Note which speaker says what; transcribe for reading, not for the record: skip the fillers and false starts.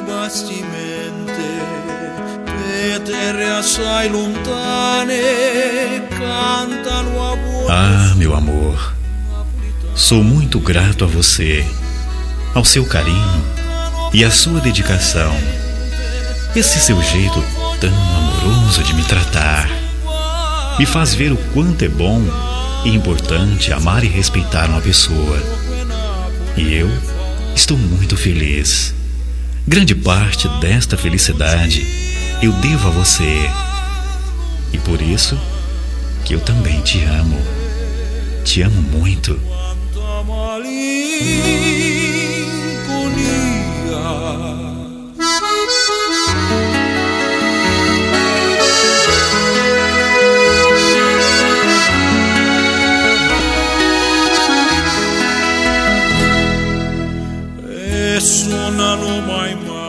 Speaker 1: Ah, meu amor, sou muito grato a você, ao seu carinho e à sua dedicação. Esse seu jeito tão amoroso de me tratar me faz ver o quanto é bom e importante amar e respeitar uma pessoa. E eu estou muito feliz. Grande parte desta felicidade eu devo a você. E por isso que eu também te amo. Te amo muito.
Speaker 2: Suonano mai mai